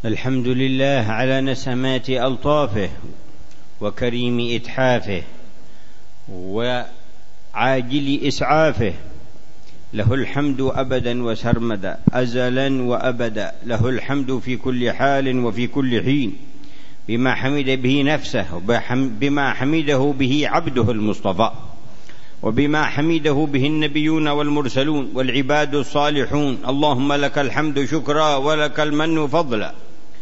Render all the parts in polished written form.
الحمد لله على نسمات ألطافه وكريم إتحافه وعاجل إسعافه. له الحمد أبدا وسرمدا، أزلا وأبدا، له الحمد في كل حال وفي كل حين، بما حمد به نفسه، بما حمده به عبده المصطفى، وبما حمده به النبيون والمرسلون والعباد الصالحون. اللهم لك الحمد شكرا ولك المن فضلا.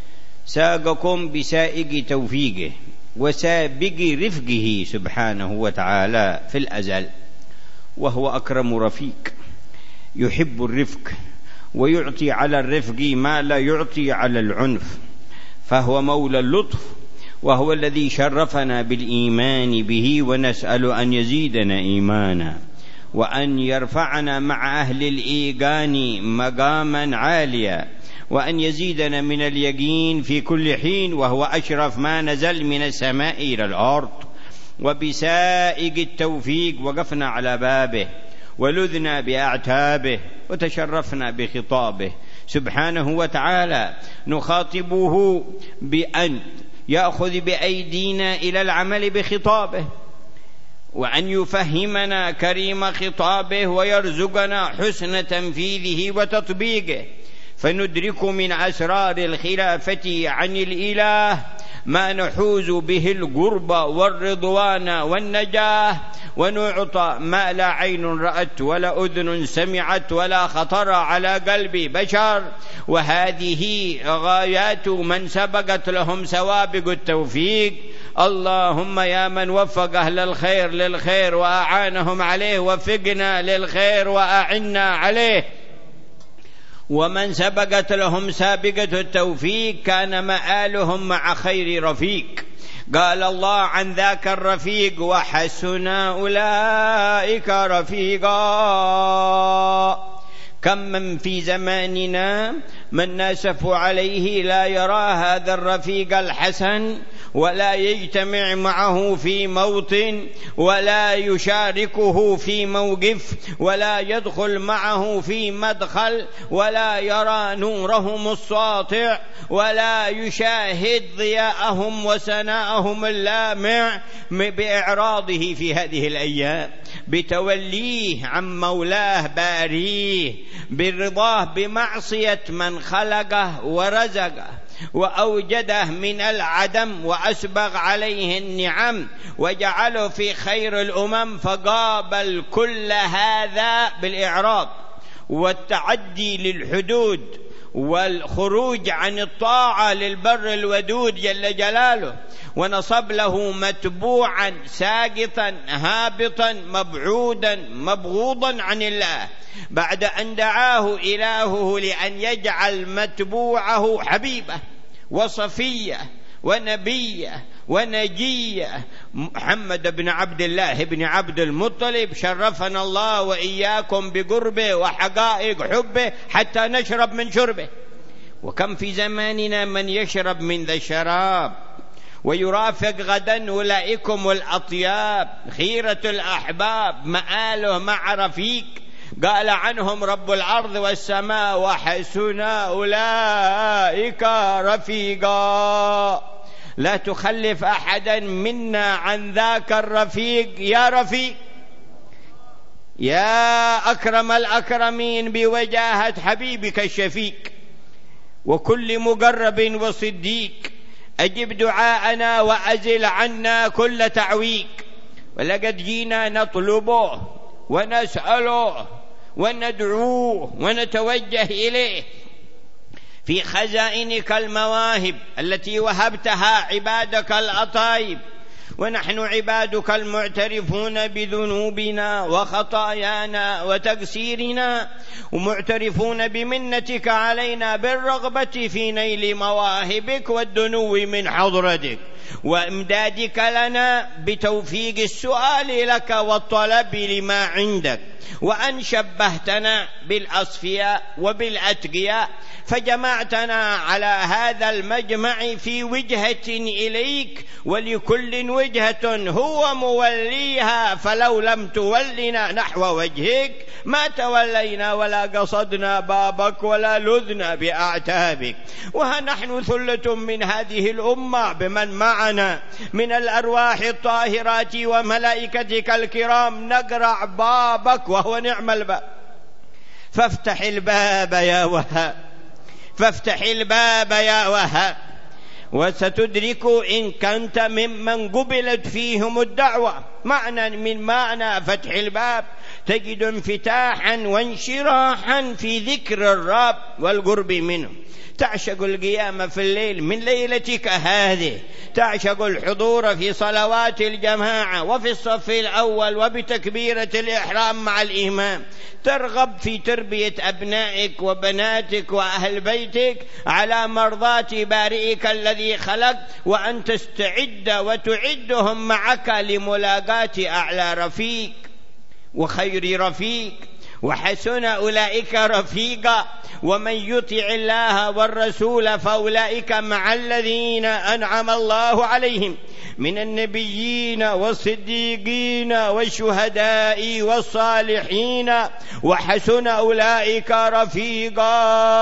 ساقكم بسائق توفيقه وسابق رفقه سبحانه وتعالى في الأزل، وهو أكرم رفيق يحب الرفق ويعطي على الرفق ما لا يعطي على العنف، فهو مولى اللطف، وهو الذي شرفنا بالإيمان به، ونسأل أن يزيدنا إيمانا وأن يرفعنا مع أهل الإيقان مقاما عاليا، وأن يزيدنا من اليقين في كل حين، وهو أشرف ما نزل من السماء إلى الأرض. وبسائق التوفيق وقفنا على بابه ولذنا بأعتابه وتشرفنا بخطابه سبحانه وتعالى. نخاطبه بأن يأخذ بأيدينا إلى العمل بخطابه، وأن يفهمنا كريم خطابه ويرزقنا حسن تنفيذه وتطبيقه، فندرك من أسرار الخلافة عن الإله ما نحوز به القرب والرضوان والنجاة، ونعطى ما لا عين رأت ولا أذن سمعت ولا خطر على قلب بشر. وهذه غايات من سبقت لهم سوابق التوفيق. اللهم يا من وفق أهل الخير للخير وأعانهم عليه، وفقنا للخير وأعنا عليه. ومن سبقت لهم سابقة التوفيق كان مآلهم مع خير رفيق. قال الله عن ذاك الرفيق: وحسن أولئك رفيقا. كم من في زماننا من ناسف عليه لا يرى هذا الرفيق الحسن، ولا يجتمع معه في موطن، ولا يشاركه في موقف، ولا يدخل معه في مدخل، ولا يرى نورهم الساطع، ولا يشاهد ضياءهم وسناءهم اللامع بإعراضه في هذه الأيام، بتوليه عن مولاه باريه، برضاه بمعصية من خلقه ورزقه وأوجده من العدم وأسبغ عليه النعم وجعله في خير الأمم، فقابل كل هذا بالإعراض والتعدي للحدود والخروج عن الطاعة للبر الودود جل جلاله، ونصب له متبوعا ساقطا هابطا مبعودا مبغوضا عن الله، بعد أن دعاه إلهه لأن يجعل متبوعه حبيبه وصفيه ونبيه ونجيه محمد بن عبد الله بن عبد المطلب. شرفنا الله وإياكم بقربه وحقائق حبه حتى نشرب من شربه. وكم في زماننا من يشرب من ذا الشراب ويرافق غدا أولئكم الأطياب خيرة الأحباب، مآله مع رفيق قال عنهم رب الأرض والسماء: وحسن أولئك رفيقا. لا تخلف أحدا منا عن ذاك الرفيق يا رفيق، يا أكرم الأكرمين بوجاهة حبيبك الشفيق، وكل مقرب وصديق أجب دعاءنا وأزل عنا كل تعويق. ولقد جينا نطلبه ونسأله وندعوه ونتوجه إليه في خزائنك المواهب التي وهبتها عبادك الأطايب، ونحن عبادك المعترفون بذنوبنا وخطايانا وتقصيرنا، ومعترفون بمنتك علينا بالرغبة في نيل مواهبك والدنو من حضرتك، وإمدادك لنا بتوفيق السؤال لك والطلب لما عندك، وأن شبهتنا بالأصفياء وبالأتقياء، فجمعتنا على هذا المجمع في وجهة إليك، ولكل وجهة هو موليها، فلو لم تولنا نحو وجهك ما تولينا ولا قصدنا بابك ولا لذنا بأعتابك. وها نحن ثلة من هذه الأمة بمن معنا من الأرواح الطاهرات وملائكتك الكرام نقرع بابك وهو نعم الباب، فافتح الباب يا وهاب، فافتح الباب يا وهاب. وستدرك إن كنت ممن قبلت فيهم الدعوة معنى من معنى فتح الباب تجد انفتاحا وانشراحا في ذكر الرب والقرب منه. تعشق القيام في الليل من ليلتك هذه، تعشق الحضور في صلوات الجماعة وفي الصف الأول وبتكبيرة الإحرام مع الإمام، ترغب في تربية أبنائك وبناتك وأهل بيتك على مرضاة بارئك الذي خلق، وأن تستعد وتعدهم معك لملاقاة أعلى رفيق وخير رفيق، وحسن أولئك رفيقا. ومن يطع الله والرسول فأولئك مع الذين أنعم الله عليهم من النبيين والصديقين والشهداء والصالحين وحسن أولئك رفيقا،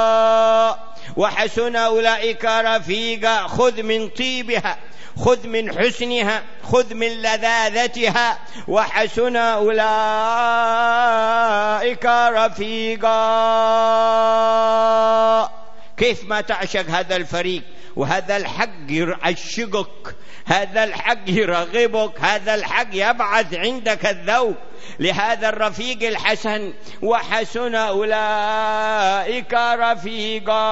وحسن أولئك رفيقا. خذ من طيبها، خذ من حسنها، خذ من لذاذتها، وحسن أولئك رفيقا. كيف ما تعشق هذا الفريق، وهذا الحق يعشقك، هذا الحق يرغبك، هذا الحق يبعث عندك الذوق لهذا الرفيق الحسن. وحسن أولئك رفيقا،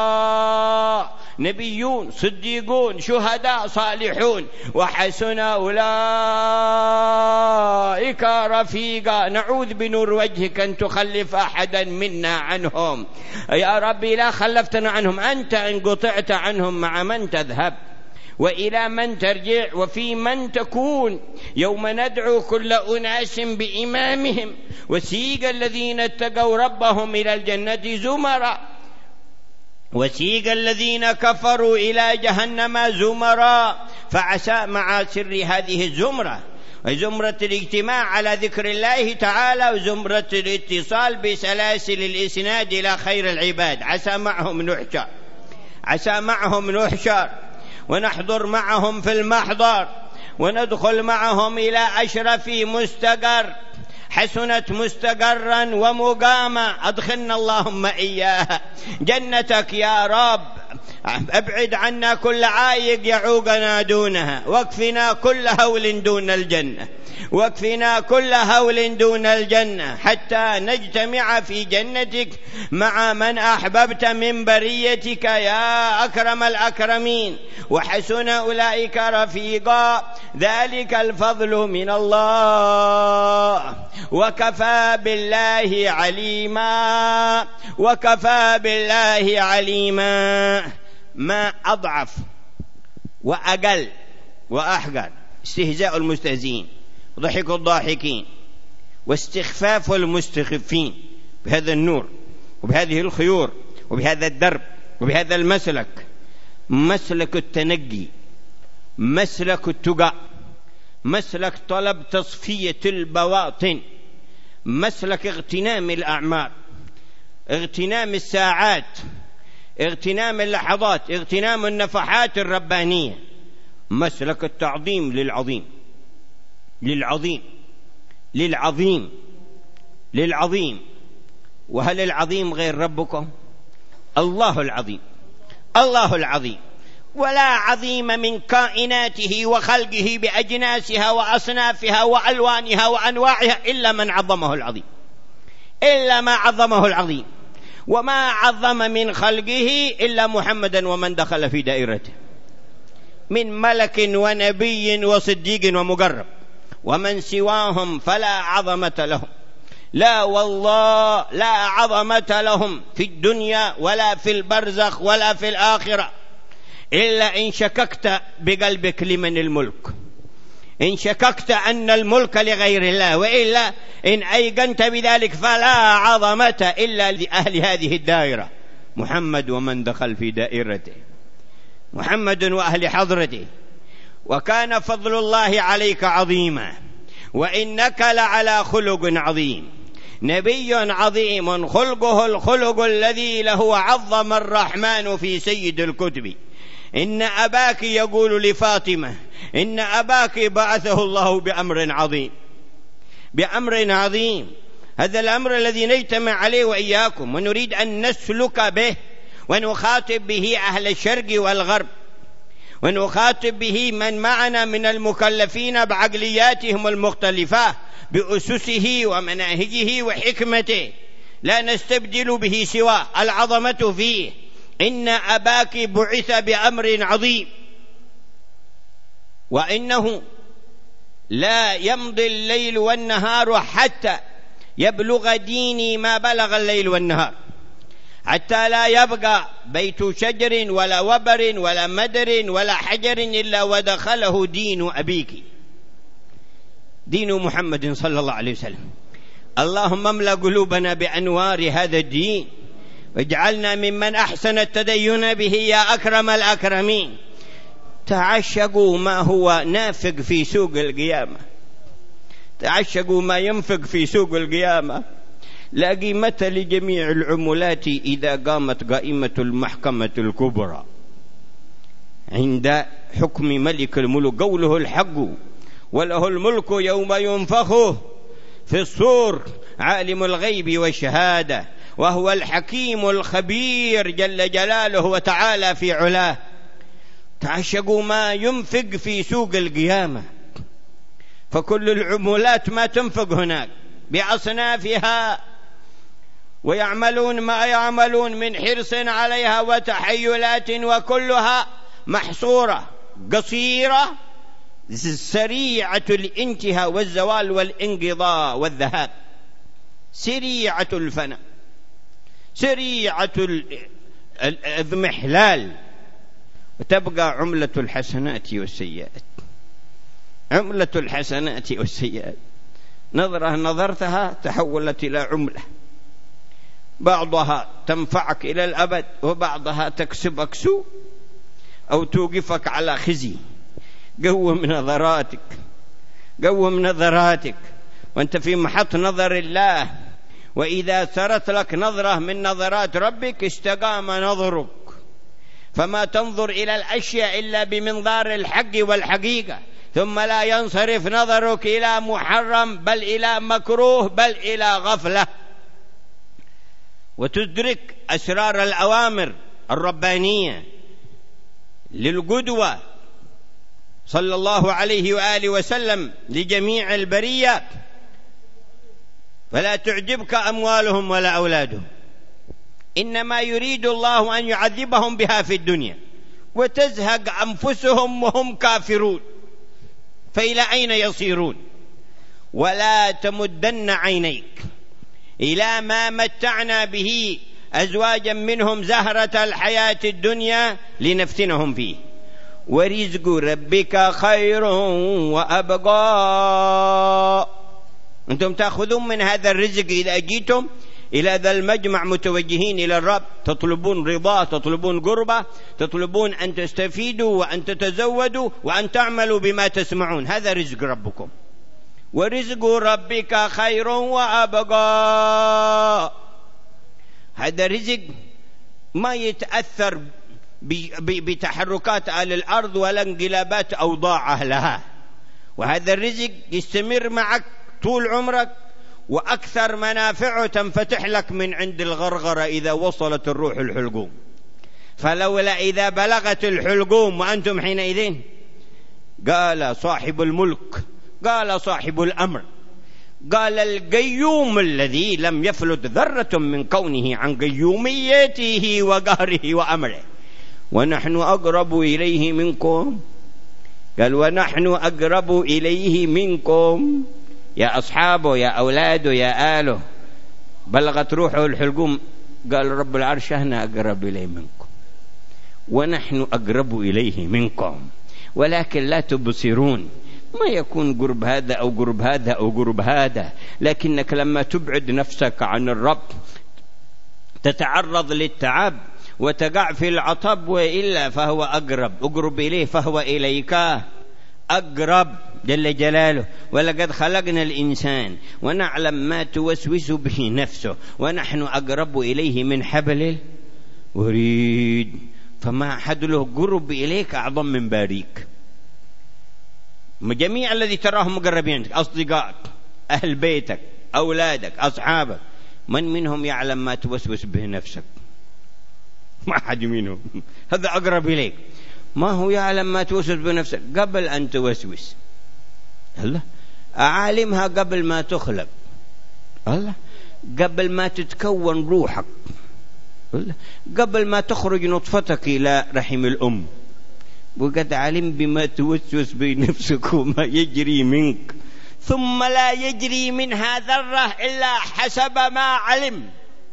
نبيون صديقون شهداء صالحون، وحسن أولئك رفيقا. نعوذ بنور وجهك أن تخلف أحدا منا عنهم يا ربي، لا خلفتنا عنهم أنت، إن قطعت عنهم مع من تذهب وإلى من ترجع وفي من تكون. يوم ندعو كل أناس بإمامهم، وسيق الذين اتقوا ربهم إلى الجنة زمرا، وسيق الذين كفروا إلى جهنم زمرا. فعسى مع سر هذه الزمرة، وزمرة الاجتماع على ذكر الله تعالى، وزمرة الاتصال بسلاسل الإسناد إلى خير العباد، عسى معهم نحشر، عسى معهم نحشر ونحضر معهم في المحضر، وندخل معهم إلى أشرف مستقر، حسنت مستقرا ومقاما. أدخلنا اللهم إياها جنتك يا رب، أبعد عنا كل عائق يعوقنا دونها، واكفنا كل هول دون الجنة، واكفنا كل هول دون الجنة، حتى نجتمع في جنتك مع من أحببت من بريتك يا أكرم الأكرمين. وحسن أولئك رفيقا، ذلك الفضل من الله، وكفى بالله عليما، وكفى بالله عليما. ما أضعف وأقل وأحقر استهزاء المستهزئين، ضحك الضاحكين، واستخفاف المستخفين بهذا النور وبهذه الخيور وبهذا الدرب وبهذا المسلك، مسلك التنقي، مسلك التقى، مسلك طلب تصفية البواطن، مسلك اغتنام الأعمار، اغتنام الساعات، اغتنام اللحظات، اغتنام النفحات الربانية، مسلك التعظيم للعظيم، للعظيم، للعظيم، للعظيم. وهل العظيم غير ربكم؟ الله العظيم، الله العظيم. ولا عظيم من كائناته وخلقه بأجناسها وأصنافها وألوانها وأنواعها إلا من عظمه العظيم، إلا ما عظمه العظيم. وما عظم من خلقه إلا محمدا ومن دخل في دائرته من ملك ونبي وصديق ومقرب، ومن سواهم فلا عظمة لهم، لا والله لا عظمة لهم في الدنيا ولا في البرزخ ولا في الآخرة، إلا إن شككت بقلبك لمن الملك، إن شككت أن الملك لغير الله، وإلا إن أيقنت بذلك فلا عظمة إلا لأهل هذه الدائرة، محمد ومن دخل في دائرته، محمد وأهل حضرته. وكان فضل الله عليك عظيما، وإنك لعلى خلق عظيم. نبي عظيم خلقه الخلق الذي له عظم الرحمن في سيد الكتب. إن أباك يقول لفاطمة إن أباك بعثه الله بأمر عظيم، بأمر عظيم. هذا الأمر الذي نجتمع عليه وإياكم ونريد أن نسلك به ونخاطب به أهل الشرق والغرب، ونخاطب به من معنا من المكلفين بعقلياتهم المختلفة بأسسه ومناهجه وحكمته، لا نستبدل به سواه. العظمة فيه إن أباك بعث بأمر عظيم، وإنه لا يمضي الليل والنهار حتى يبلغ ديني ما بلغ الليل والنهار، حتى لا يبقى بيت شجر ولا وبر ولا مدر ولا حجر إلا ودخله دين أبيك، دين محمد صلى الله عليه وسلم. اللهم املأ قلوبنا بأنوار هذا الدين، واجعلنا ممن أحسن التدين به يا أكرم الأكرمين. تعشقوا ما هو نافق في سوق القيامة، تعشقوا ما ينفق في سوق القيامة. لا قيمة لجميع العملات إذا قامت قائمة المحكمة الكبرى عند حكم ملك الملوك. قوله الحق وله الملك يوم ينفخ في الصور، عالم الغيب والشهادة وهو الحكيم الخبير جل جلاله وتعالى في علاه. تعشقوا ما ينفق في سوق القيامة، فكل العملات ما تنفق هناك بأصنافها، ويعملون ما يعملون من حرص عليها وتحيلات، وكلها محصورة قصيرة سريعة الانتهاء والزوال والانقضاء والذهاب، سريعة الفناء، سريعة الاضمحلال، وتبقى عملة الحسنات والسيئات. عملة الحسنات والسيئات نظرة نظرتها تحولت إلى عملة، بعضها تنفعك إلى الأبد وبعضها تكسبك سوء أو توقفك على خزي. قوم نظراتك، قوم نظراتك وأنت في محط نظر الله، وإذا سرت لك نظرة من نظرات ربك استقام نظرك، فما تنظر إلى الأشياء إلا بمنظار الحق والحقيقة، ثم لا ينصرف نظرك إلى محرم بل إلى مكروه بل إلى غفلة، وتدرك أسرار الأوامر الربانية للقدوة صلى الله عليه وآله وسلم لجميع البرية. فلا تعجبك أموالهم ولا أولادهم، إنما يريد الله أن يعذبهم بها في الدنيا وتزهق أنفسهم وهم كافرون، فإلى أين يصيرون؟ ولا تمدن عينيك إلى ما متعنا به أزواجا منهم زهرة الحياة الدنيا لنفتنهم فيه، ورزق ربك خير وأبقى. أنتم تأخذون من هذا الرزق إذا جيتم إلى ذا المجمع متوجهين إلى الرب، تطلبون رضاه، تطلبون قربه، تطلبون أن تستفيدوا وأن تتزودوا وأن تعملوا بما تسمعون. هذا رزق ربكم، ورزق ربك خير وأبقى. هذا رزق ما يتأثر بتحركات أهل الأرض ولا انقلابات أوضاع أهلها، وهذا الرزق يستمر معك طول عمرك، وأكثر منافعه تنفتح لك من عند الغرغرة إذا وصلت الروح الحلقوم. فلولا إذا بلغت الحلقوم وأنتم حينئذ، قال صاحب الملك، قال صاحب الأمر، قال القيوم الذي لم يفلت ذرة من كونه عن قيوميته وقهره وأمره، ونحن أقرب إليه منكم. قال ونحن أقرب إليه منكم يا أصحابه يا أولاده يا آله. بلغت روحه الحلقوم، قال رب العرش أنا أقرب إليه منكم ونحن أقرب إليه منكم ولكن لا تبصرون. ما يكون قرب هذا أو قرب هذا أو قرب هذا، لكنك لما تبعد نفسك عن الرب تتعرض للتعب وتقع في العطب، وإلا فهو أقرب إليه فهو إليك. أقرب جل جلاله. ولقد خلقنا الإنسان ونعلم ما توسوس به نفسه ونحن أقرب إليه من حبل الوريد. فما أحد له قرب إليك أعظم من باريك. جميع الذي تراهم مقربين، أصدقائك، أهل بيتك، أولادك، أصحابك، من منهم يعلم ما توسوس به نفسك؟ ما أحد منهم. هذا أقرب إليك. ما هو يعلم ما توسوس بنفسك قبل أن توسوس؟ الله. أعالمها قبل ما تخلق. الله. قبل ما تتكون روحك. الله. قبل ما تخرج نطفتك إلى رحم الأم، وقد علم بما توسوس بنفسك وما يجري منك، ثم لا يجري منها ذرة إلا حسب ما علم.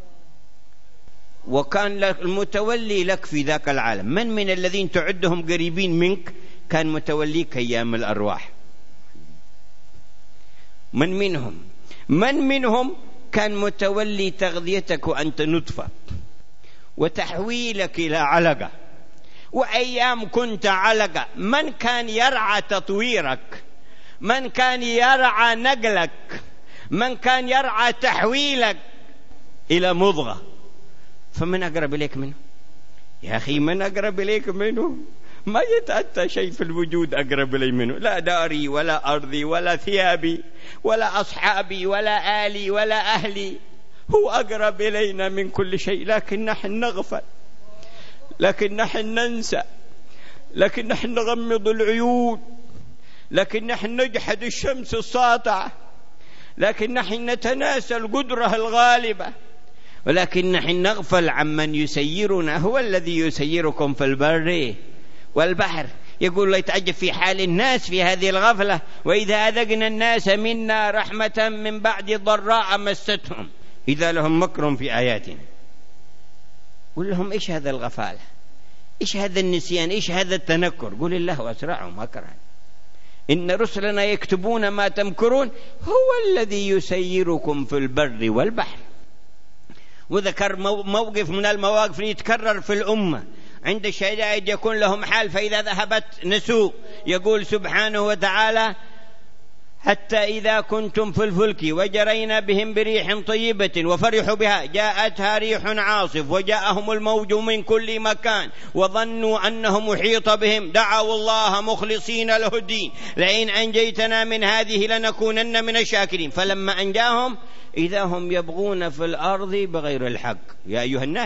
وكان المتولي لك في ذاك العالم. من الذين تعدهم قريبين منك كان متوليك أيام الأرواح؟ من منهم كان متولي تغذيتك وأنت نطفة، وتحويلك إلى علقة، وأيام كنت علقة. من كان يرعى تطويرك؟ من كان يرعى نقلك؟ من كان يرعى تحويلك إلى مضغة؟ فمن أقرب إليك منه؟ يا أخي من أقرب إليك منه؟ ما يتأتى شيء في الوجود أقرب إلي منه. لا داري ولا أرضي ولا ثيابي ولا أصحابي ولا آلي ولا أهلي. هو أقرب إلينا من كل شيء، لكن نحن نغفل، لكن نحن ننسى، لكن نحن نغمض العيون، لكن نحن نجحد الشمس الساطعة، لكن نحن نتناسى القدرة الغالبة، ولكن نحن نغفل عمن يسيرنا. هو الذي يسيركم في البر والبحر. يقول الله يتعجب في حال الناس في هذه الغفلة: وإذا أذقنا الناس منا رحمة من بعد ضراء مستهم إذا لهم مكر في آياتنا. قل لهم: إيش هذا الغفالة؟ إيش هذا النسيان؟ إيش هذا التنكر؟ قل الله أسرع مكرا إن رسلنا يكتبون ما تمكرون. هو الذي يسيركم في البر والبحر. وذكر موقف من المواقف يتكرر في الأمة: عند الشدائد يكون لهم حال فإذا ذهبت نسوا. يقول سبحانه وتعالى: حتى إذا كنتم في الفلك وجرينا بهم بريح طيبة وفرحوا بها جاءتها ريح عاصف وجاءهم الموج من كل مكان وظنوا أنه محيط بهم دعوا الله مخلصين له الدين لئن أنجيتنا من هذه لنكونن من الشاكرين فلما أنجاهم إذا هم يبغون في الأرض بغير الحق. يا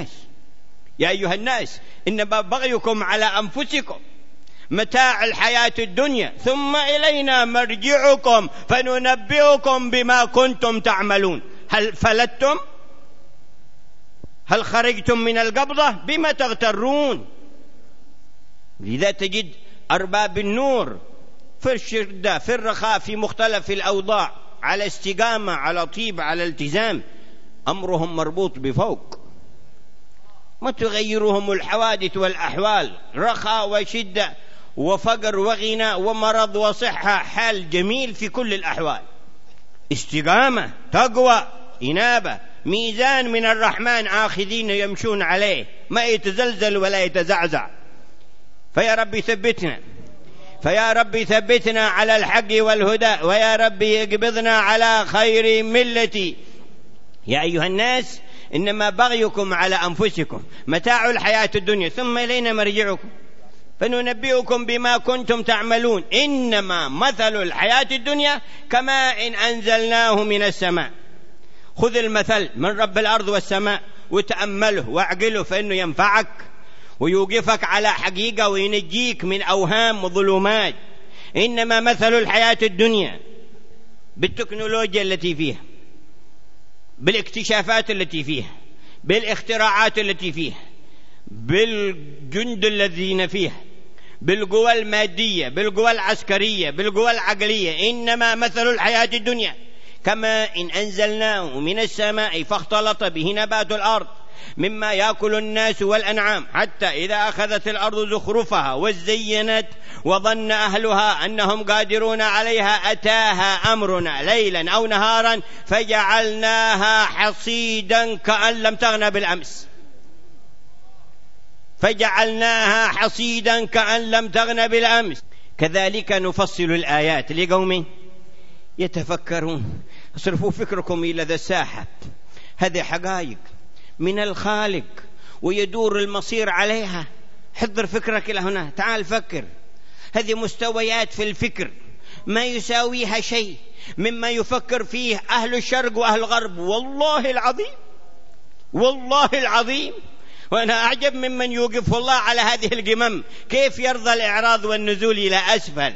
أيها الناس إنما بغيكم على أنفسكم متاع الحياة الدنيا ثم إلينا مرجعكم فننبئكم بما كنتم تعملون. هل فلتم؟ هل خرجتم من القبضة؟ بما تغترون؟ لذا تجد أرباب النور في الشدة في الرخاء في مختلف الأوضاع على استقامة على طيب على التزام أمرهم مربوط بفوق. ما تغيرهم الحوادث والأحوال، رخاء وشدة وفقر وغنى ومرض وصحة، حال جميل في كل الأحوال. استقامة، تقوى، إنابة، ميزان من الرحمن آخذين يمشون عليه ما يتزلزل ولا يتزعزع. فيا رب ثبتنا، فيا رب ثبتنا على الحق والهدى، ويا رب اقبضنا على خير ملتي. يا أيها الناس إنما بغيكم على أنفسكم متاع الحياة الدنيا ثم إلينا مرجعكم فننبئكم بما كنتم تعملون. إنما مثل الحياة الدنيا كماء إن أنزلناه من السماء. خذ المثل من رب الأرض والسماء وتأمله واعقله فإنه ينفعك ويوقفك على حقيقة وينجيك من أوهام وظلمات. إنما مثل الحياة الدنيا بالتكنولوجيا التي فيها، بالاكتشافات التي فيها، بالاختراعات التي فيها، بالجند الذين فيها، بالقوى المادية، بالقوى العسكرية، بالقوى العقلية. إنما مثل الحياة الدنيا كما إن أنزلناه من السماء فاختلط به نبات الأرض مما يأكل الناس والأنعام حتى إذا أخذت الأرض زخرفها وزينت وظن أهلها أنهم قادرون عليها أتاها أمرنا ليلا أو نهارا فجعلناها حصيدا كأن لم تغن بالأمس. فجعلناها حصيدا كأن لم تغن بالأمس كذلك نفصل الآيات لقوم يتفكرون. اصرفوا فكركم إلى ذا الساحة، هذه حقائق من الخالق ويدور المصير عليها. حضر فكرك إلى هنا، تعال فكر. هذه مستويات في الفكر ما يساويها شيء مما يفكر فيه أهل الشرق وأهل الغرب. والله العظيم، والله العظيم. وأنا أعجب ممن يوقف الله على هذه القمم، كيف يرضى الإعراض والنزول إلى أسفل.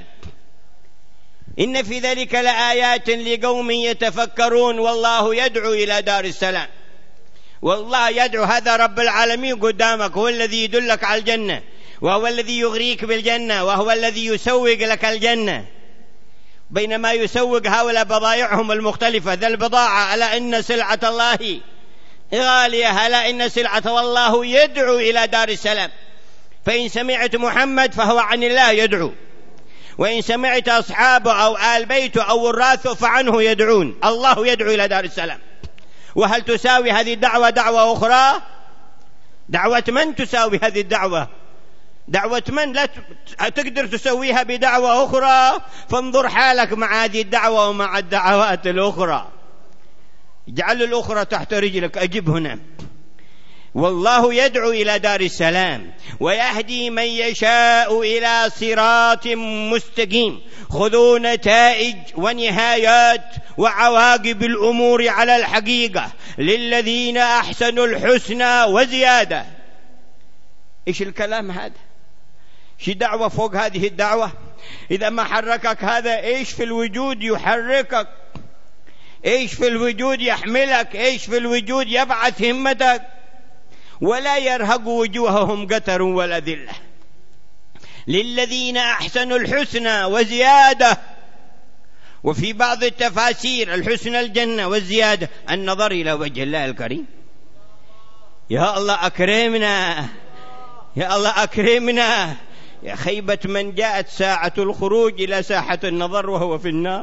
إن في ذلك لآيات لقوم يتفكرون. والله يدعو إلى دار السلام، والله يدعو. هذا رب العالمين قدامك، هو الذي يدلك على الجنة، وهو الذي يغريك بالجنة، وهو الذي يسوق لك الجنة. بينما يسوق هؤلاء بضائعهم المختلفة. ذا البضاعة ألا إن سلعة الله غالية، ألا إن سلعة والله يدعو إلى دار السلام. فإن سمعت محمد فهو عن الله يدعو، وإن سمعت أصحابه أو آل بيته أو وراثه فعنه يدعون. الله يدعو إلى دار السلام. وهل تساوي هذه الدعوة دعوة أخرى؟ دعوة من تساوي هذه الدعوة؟ دعوة من لا تقدر تسويها بدعوة أخرى؟ فانظر حالك مع هذه الدعوة ومع الدعوات الأخرى. اجعل الأخرى تحت رجلك. أجب هنا. والله يدعو إلى دار السلام ويهدي من يشاء إلى صراط مستقيم. خذوا نتائج ونهايات وعواقب الأمور على الحقيقة. للذين أحسنوا الحسنى وزيادة. إيش الكلام هذا؟ شي دعوة فوق هذه الدعوة؟ إذا ما حركك هذا، إيش في الوجود يحركك؟ إيش في الوجود يحملك؟ إيش في الوجود يبعث همتك؟ ولا يرهق وجوههم قتر ولا ذلة. للذين أحسنوا الحسنى وزيادة. وفي بعض التفاسير الحسنى الجنة والزيادة النظر إلى وجه الله الكريم. يا الله أكرمنا، يا الله أكرمنا. يا خيبة من جاءت ساعة الخروج إلى ساحة النظر وهو في النار.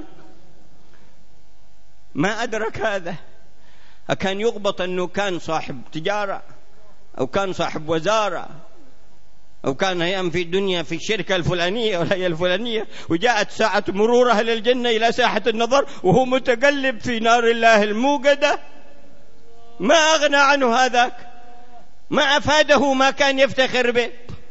ما أدرك هذا. أكان يغبط أنه كان صاحب تجارة، أو كان صاحب وزارة، أو كان أيام في الدنيا في الشركة الفلانية ولا هي الفلانية، وجاءت ساعة مروره أهل الجنة إلى ساحة النظر وهو متقلب في نار الله الموقدة. ما أغنى عنه هذاك، ما أفاده ما كان يفتخر به.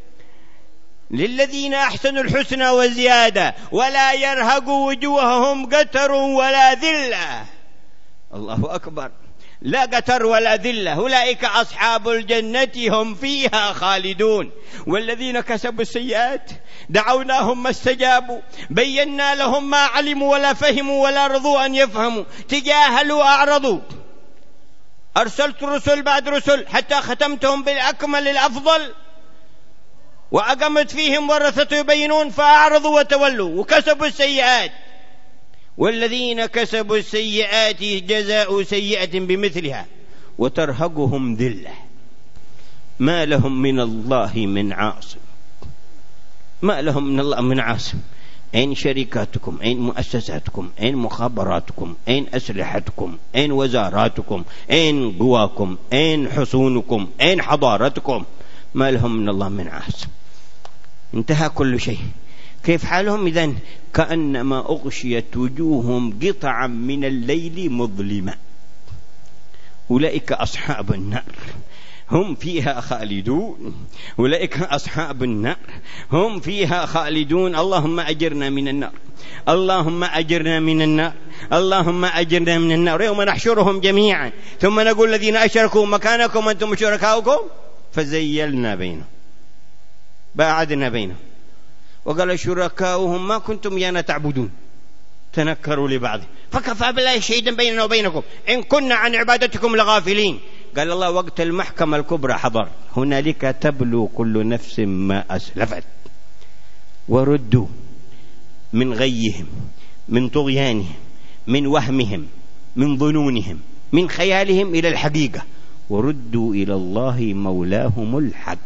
للذين أحسنوا الحسنى وزيادة ولا يرهق وجوههم قتر ولا ذلة. الله أكبر. لا قتر ولا ذلة. أولئك أصحاب الجنة هم فيها خالدون. والذين كسبوا السيئات دعوناهم ما استجابوا، بينا لهم ما علموا ولا فهموا ولا رضوا أن يفهموا، تجاهلوا أعرضوا. أرسلت رسل بعد رسل حتى ختمتهم بالأكمل الأفضل، وأقمت فيهم ورثة يبينون فأعرضوا وتولوا وكسبوا السيئات. والذين كسبوا السيئات جزاء سيئة بمثلها وترهقهم ذلة ما لهم من الله من عاصم. ما لهم من الله من عاصم. أين شركاتكم؟ أين مؤسساتكم؟ أين مخابراتكم؟ أين أسلحتكم؟ أين وزاراتكم؟ أين قواكم؟ أين حصونكم؟ أين حضارتكم؟ ما لهم من الله من عاصم. انتهى كل شيء. كيف حالهم إذن؟ كأنما أغشيت وجوههم قطعا من الليل مظلمة. أولئك أصحاب النار هم فيها خالدون. أولئك أصحاب النار هم فيها خالدون. اللهم أجرنا من النار، اللهم أجرنا من النار، اللهم أجرنا من النار. يوم نحشرهم جميعا ثم نقول الذين أشركوا مكانكم أنتم شركاؤكم فزيلنا بينهم، باعدنا بينهم. وقال شركاؤهم ما كنتم إيانا تعبدون، تنكروا لبعض فكفى بالله شهيدا بيننا وبينكم إن كنا عن عبادتكم لغافلين. قال الله وقت المحكمة الكبرى حضر، هنالك تبلو كل نفس ما أسلفت وردوا من غيهم، من طغيانهم، من وهمهم، من ظنونهم، من خيالهم إلى الحقيقة، وردوا إلى الله مولاهم الحق.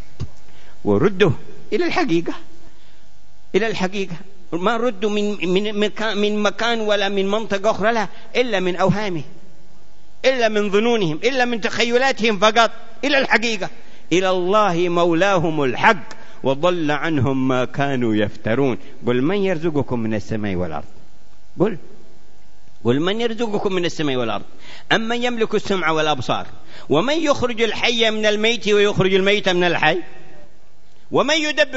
وردوا إلى الحقيقة، إلى الحقيقة. ما ردوا من مكان ولا من منطقة أخرى، لا، إلا من أوهامهم، إلا من ظنونهم، إلا من تخيلاتهم فقط، إلى الحقيقة، إلى الله مولاهم الحق. وضل عنهم ما كانوا يفترون. قل من يرزقكم من السماء والأرض؟ قل من يرزقكم من السماء والأرض أمن يملك السمع والأبصار ومن يخرج الحي من الميت ويخرج الميت من الحي ومن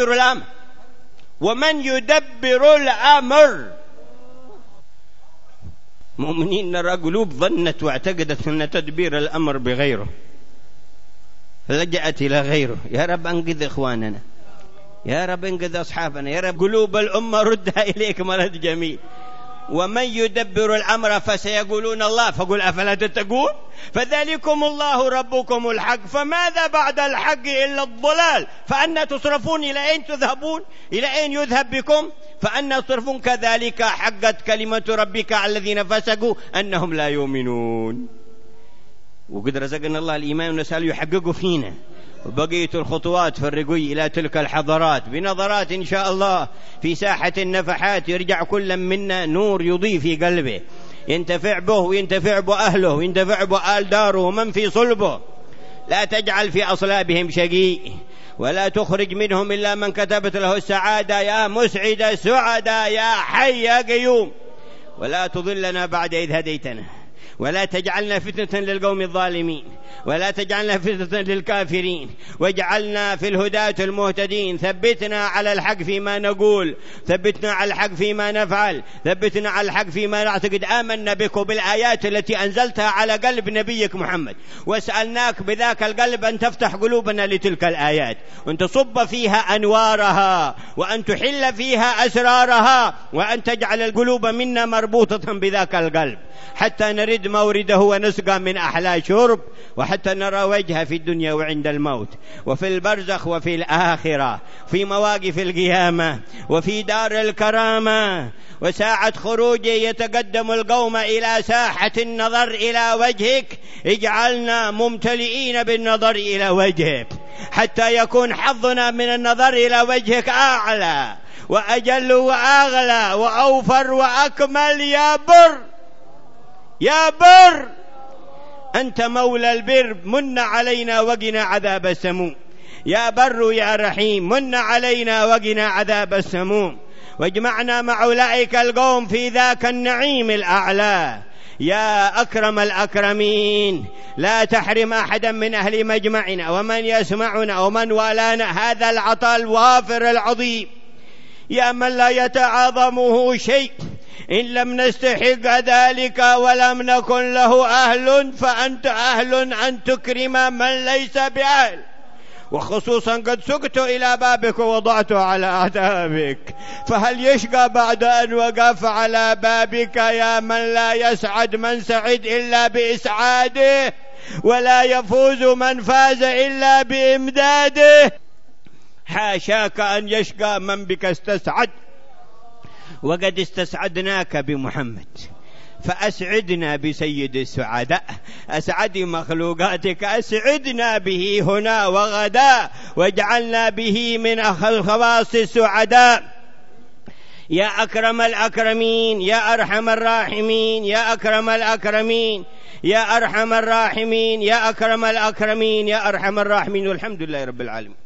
يدبر الأمر. مؤمنين نرى قلوب ظنت واعتقدت أن تدبير الأمر بغيره، لجأت إلى غيره. يا رب أنقذ إخواننا، يا رب انقذ أصحابنا، يا رب قلوب الأمة ردها إليك مرد جميل. ومن يدبر الأمر فسيقولون الله، فقل أفلا تتقون؟ فذلكم الله ربكم الحق، فماذا بعد الحق إلا الضلال، فأنا تصرفون؟ إلى أين تذهبون؟ إلى أين يذهب بكم؟ فأنا تصرفون. كذلك حقت كلمة ربك على الذين فسقوا أنهم لا يؤمنون. وقد رزقنا الله الإيمان ونسأل يحققوا فينا. وبقية الخطوات في الرقي إلى تلك الحضارات بنظرات إن شاء الله في ساحة النفحات، يرجع كل منا نور يضيء في قلبه ينتفع به وينتفع به أهله وينتفع به آل داره ومن في صلبه. لا تجعل في أصلابهم شقي ولا تخرج منهم إلا من كتبت له السعادة، يا مسعد السعداء يا حي يا قيوم. ولا تضلنا بعد إذ هديتنا ولا تجعلنا فتنة للقوم الظالمين ولا تجعلنا فتنة للكافرين، واجعلنا في الهداة المهتدين. ثبتنا على الحق فيما نقول، ثبتنا على الحق فيما نفعل، ثبتنا على الحق فيما نعتقد. آمنا بك بالآيات التي أنزلتها على قلب نبيك محمد، وسألناك بذاك القلب أن تفتح قلوبنا لتلك الآيات وأن تصب فيها أنوارها وأن تحل فيها أسرارها وأن تجعل القلوب منا مربوطة بذاك القلب حتى نرد مورده ونسقى من أحلى شرب، وحتى نرى وجهه في الدنيا وعند الموت وفي البرزخ وفي الآخرة، في مواقف القيامة وفي دار الكرامة. وساعة خروجه يتقدم القوم إلى ساحة النظر إلى وجهك، اجعلنا ممتلئين بالنظر إلى وجهك حتى يكون حظنا من النظر إلى وجهك أعلى وأجل وأغلى وأوفر وأكمل. يا بر أنت مولى البر، من علينا وقنا عذاب السموم. يا بر يا رحيم من علينا وقنا عذاب السموم، واجمعنا مع أولئك القوم في ذاك النعيم الأعلى. يا أكرم الأكرمين لا تحرم أحدا من أهل مجمعنا ومن يسمعنا ومن والانا هذا العطاء الوافر العظيم. يا من لا يتعاظمه شيء إن لم نستحق ذلك ولم نكن له أهل، فأنت أهل أن تكرم من ليس بأهل. وخصوصا قد سقت إلى بابك ووضعت على أعتابك، فهل يشقى بعد أن وقف على بابك؟ يا من لا يسعد من سعد إلا بإسعاده ولا يفوز من فاز إلا بإمداده. حاشاك أن يشقى من بك استسعد، وقد استسعدناك بمحمد، فأسعدنا بسيد السعداء، أسعد مخلوقاتك، أسعدنا به هنا وغدا، واجعلنا به من الخواص السعداء. يا أكرم الأكرمين يا أرحم الراحمين يا أكرم الأكرمين يا أرحم الراحمين يا أكرم الأكرمين يا أرحم الراحمين. والحمد لله رب العالمين.